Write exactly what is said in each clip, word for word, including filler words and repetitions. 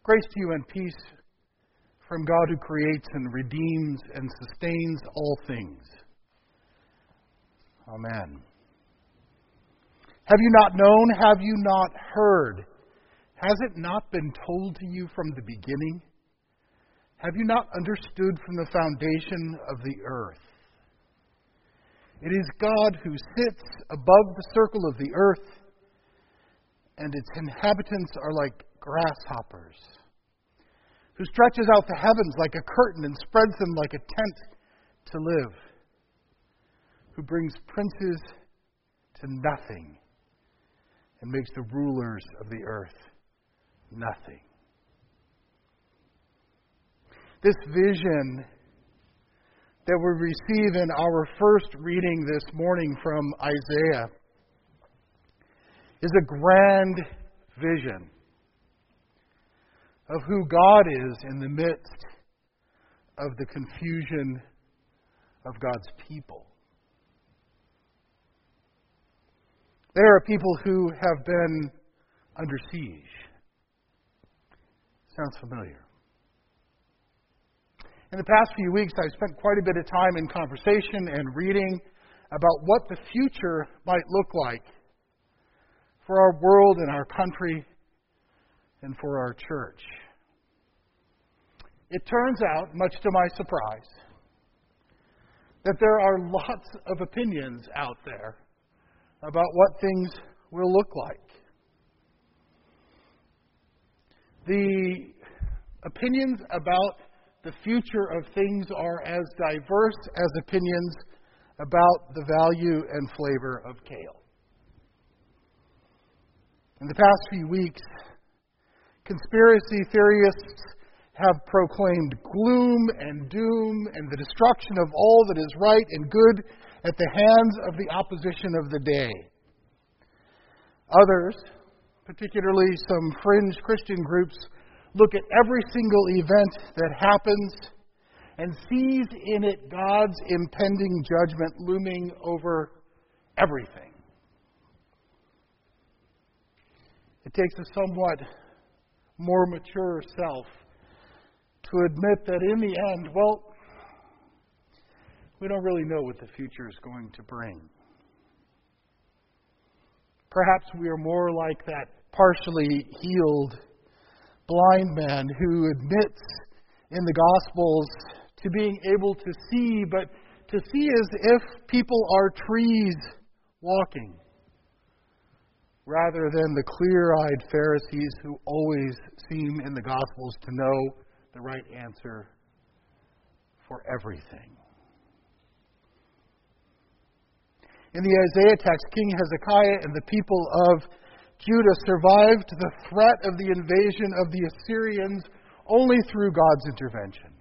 Grace to you and peace from God who creates and redeems and sustains all things. Amen. Have you not known? Have you not heard? Has it not been told to you from the beginning? Have you not understood from the foundation of the earth? It is God who sits above the circle of the earth, and its inhabitants are like grasshoppers, who stretches out the heavens like a curtain and spreads them like a tent to live, who brings princes to nothing and makes the rulers of the earth nothing. This vision that we receive in our first reading this morning from Isaiah is a grand vision of who God is in the midst of the confusion of God's people. There are people who have been under siege. Sounds familiar. In the past few weeks, I've spent quite a bit of time in conversation and reading about what the future might look like for our world and our country and for our church. It turns out, much to my surprise, that there are lots of opinions out there about what things will look like. The opinions about the future of things are as diverse as opinions about the value and flavor of kale. In the past few weeks, conspiracy theorists have proclaimed gloom and doom and the destruction of all that is right and good at the hands of the opposition of the day. Others, particularly some fringe Christian groups, look at every single event that happens and sees in it God's impending judgment looming over everything. It takes a somewhat more mature self to admit that in the end, well, we don't really know what the future is going to bring. Perhaps we are more like that partially healed blind man who admits in the Gospels to being able to see, but to see as if people are trees walking, rather than the clear-eyed Pharisees who always seem in the Gospels to know the right answer for everything. In the Isaiah text, King Hezekiah and the people of Judah survived the threat of the invasion of the Assyrians only through God's intervention.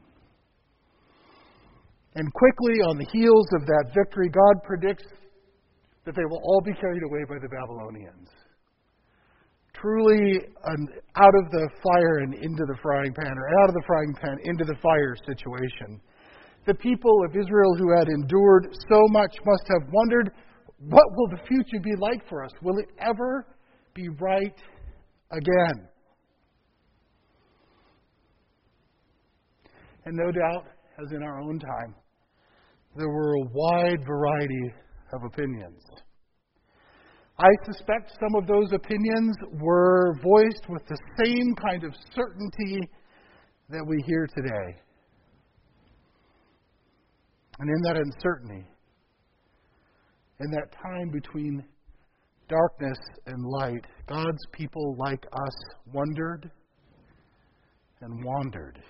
And quickly, on the heels of that victory, God predicts that they will all be carried away by the Babylonians. Truly an out of the fire and into the frying pan, or out of the frying pan into the fire situation. The people of Israel who had endured so much must have wondered, what will the future be like for us? Will it ever be right again? And no doubt, as in our own time, there were a wide variety of opinions. I suspect some of those opinions were voiced with the same kind of certainty that we hear today. And in that uncertainty, in that time between darkness and light, God's people like us wondered and wandered.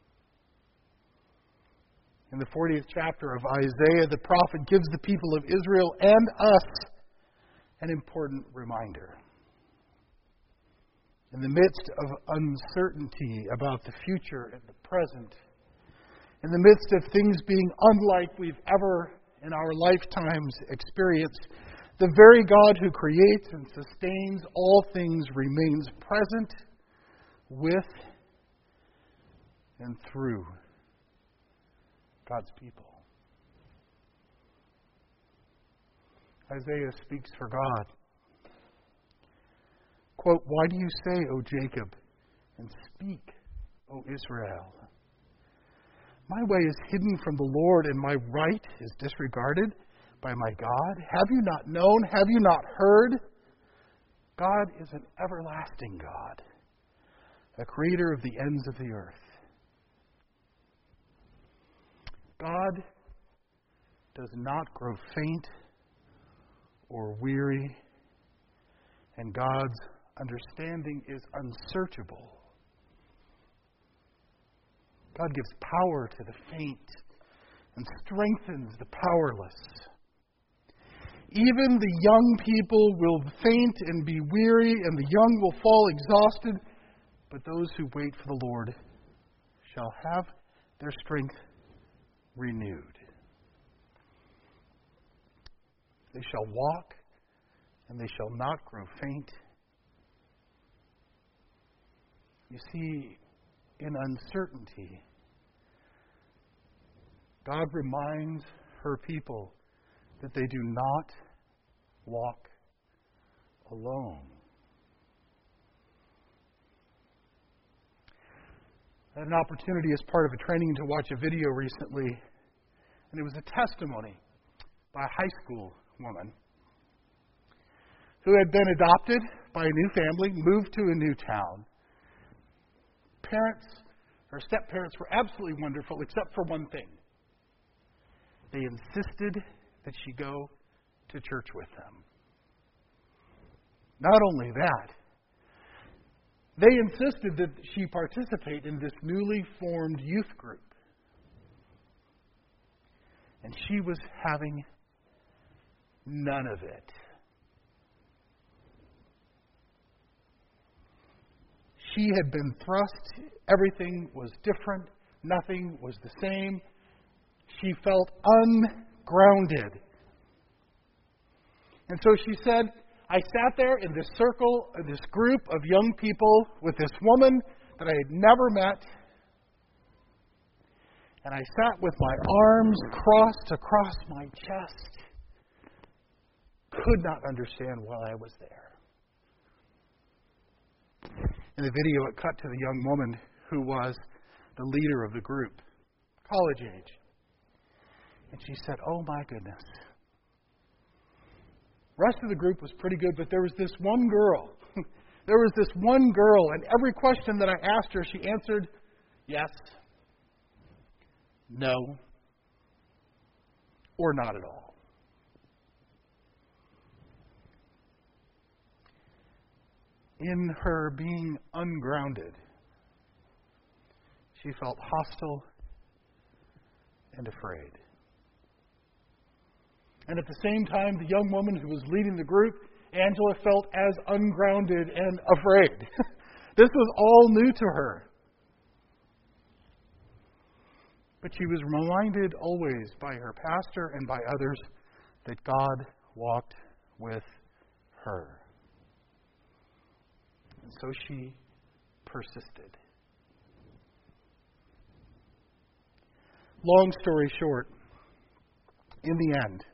In the fortieth chapter of Isaiah, the prophet gives the people of Israel and us an important reminder. In the midst of uncertainty about the future and the present, in the midst of things being unlike we've ever in our lifetimes experienced, the very God who creates and sustains all things remains present with and through God's people. Isaiah speaks for God. Quote, "Why do you say, O Jacob, and speak, O Israel. My way is hidden from the Lord, and my right is disregarded by my God. Have you not known? Have you not heard? God is an everlasting God, a creator of the ends of the earth. God does not grow faint or weary, and God's understanding is unsearchable. God gives power to the faint and strengthens the powerless. Even the young people will faint and be weary, and the young will fall exhausted, but those who wait for the Lord shall have their strength renewed. They shall walk, and they shall not grow faint. You see, in uncertainty, God reminds her people that they do not walk alone. I had an opportunity as part of a training to watch a video recently, and it was a testimony by a high school woman who had been adopted by a new family, moved to a new town. Parents, her step-parents, were absolutely wonderful, except for one thing. They insisted that she go to church with them. Not only that, they insisted that she participate in this newly formed youth group. And she was having none of it. She had been thrust. Everything was different. Nothing was the same. She felt ungrounded. And so she said, I sat there in this circle, in this group of young people with this woman that I had never met. And I sat with my arms crossed across my chest. Could not understand why I was there. In the video, it cut to the young woman who was the leader of the group, college age. And she said, oh my goodness. The rest of the group was pretty good, but there was this one girl. There was this one girl, and every question that I asked her, she answered, yes, no, or not at all. In her being ungrounded, she felt hostile and afraid. And at the same time, the young woman who was leading the group, Angela, felt as ungrounded and afraid. This was all new to her. But she was reminded always by her pastor and by others that God walked with her. And so she persisted. Long story short, in the end,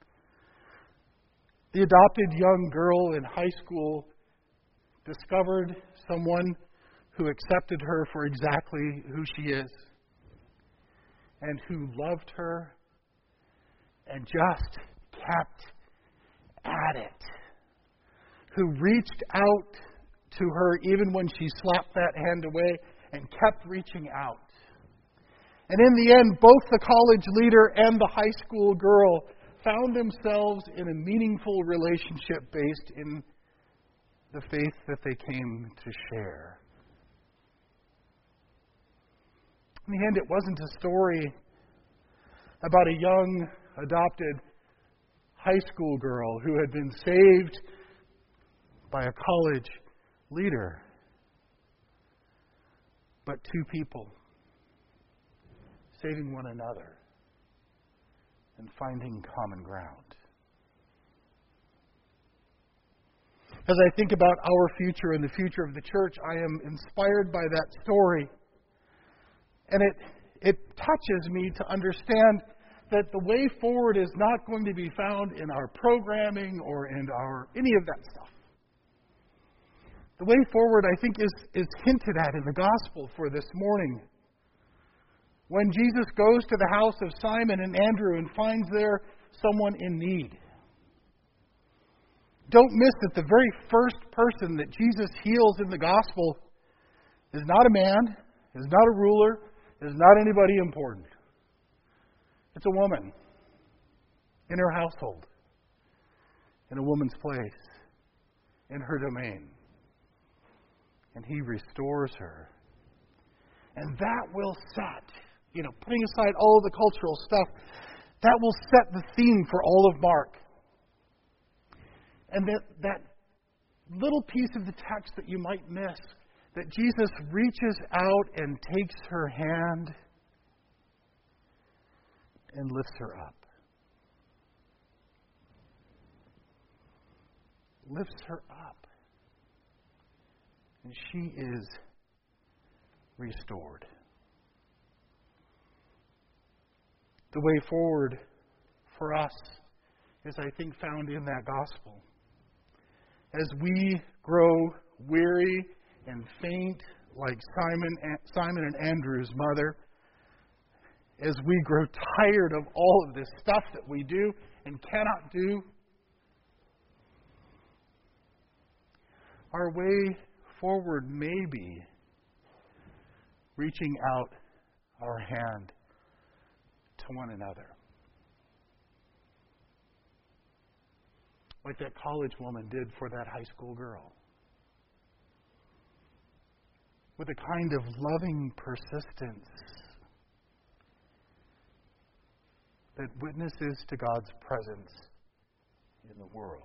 the adopted young girl in high school discovered someone who accepted her for exactly who she is and who loved her and just kept at it, who reached out to her even when she slapped that hand away and kept reaching out. And in the end, both the college leader and the high school girl found themselves in a meaningful relationship based in the faith that they came to share. In the end, it wasn't a story about a young, adopted high school girl who had been saved by a college leader, but two people saving one another and finding common ground. As I think about our future and the future of the church, I am inspired by that story. And it it touches me to understand that the way forward is not going to be found in our programming or in our any of that stuff. The way forward, I think, is, is hinted at in the gospel for this morning. When Jesus goes to the house of Simon and Andrew and finds there someone in need. Don't miss that the very first person that Jesus heals in the gospel is not a man, is not a ruler, is not anybody important. It's a woman in her household, in a woman's place, in her domain. And he restores her. And that will set, you know, putting aside all of the cultural stuff, that will set the theme for all of Mark. And that, that little piece of the text that you might miss, that Jesus reaches out and takes her hand and lifts her up. Lifts her up. And she is restored. The way forward for us is, I think, found in that gospel. As we grow weary and faint, like Simon, Simon and Andrew's mother, as we grow tired of all of this stuff that we do and cannot do, our way forward may be reaching out our hand to one another. Like that college woman did for that high school girl. With a kind of loving persistence that witnesses to God's presence in the world.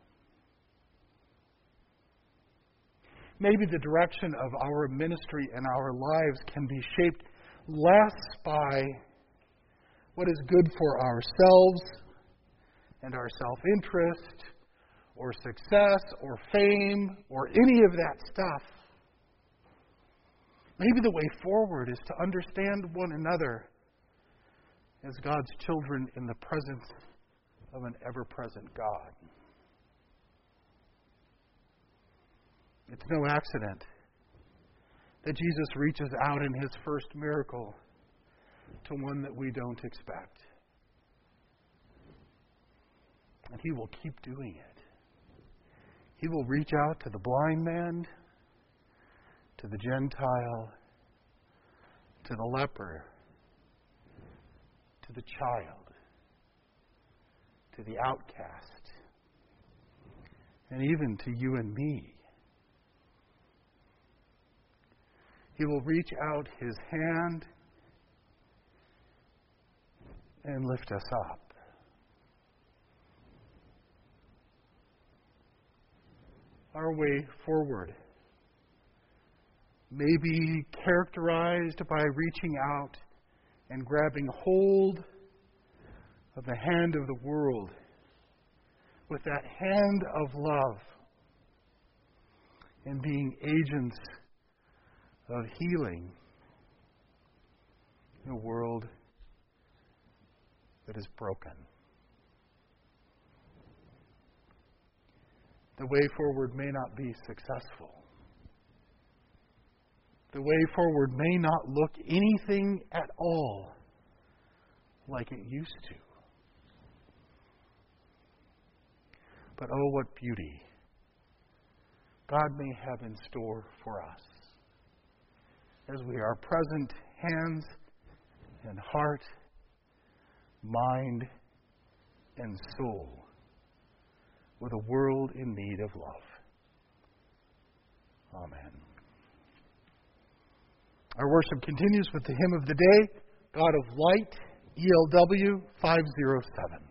Maybe the direction of our ministry and our lives can be shaped less by what is good for ourselves and our self-interest or success or fame or any of that stuff. Maybe the way forward is to understand one another as God's children in the presence of an ever-present God. It's no accident that Jesus reaches out in his first miracle to one that we don't expect. And he will keep doing it. He will reach out to the blind man, to the Gentile, to the leper, to the child, to the outcast, and even to you and me. He will reach out his hand and lift us up. Our way forward may be characterized by reaching out and grabbing hold of the hand of the world with that hand of love and being agents of healing in a world that is broken. The way forward may not be successful. The way forward may not look anything at all like it used to. But oh, what beauty God may have in store for us as we are present hands and heart, mind, and soul with a world in need of love. Amen. Our worship continues with the hymn of the day, God of Light, E L W five oh seven.